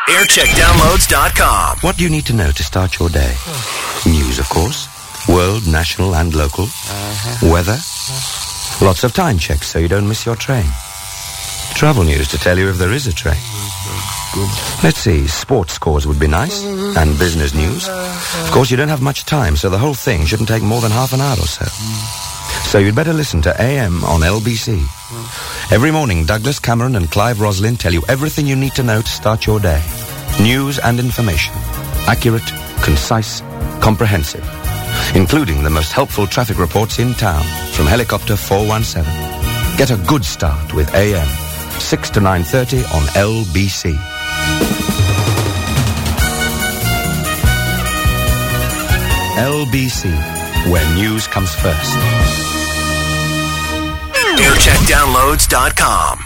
aircheckdownloads.com. What do you need to know to start your day? News, of course. World, national and local. Weather. Lots of time checks so you don't miss your train. Travel news to tell you if there is a train. Let's see, sports scores would be nice. And business news. Of course, you don't have much time, so the whole thing shouldn't take more than half an hour or so. So you'd better listen to AM on LBC. Every morning, Douglas Cameron and Clive Roslin tell you everything you need to know to start your day. News and information. Accurate, concise, comprehensive. Including the most helpful traffic reports in town from Helicopter 417. Get a good start with AM. 6 to 9:30 on LBC. LBC, where news comes first. aircheckdownloads.com.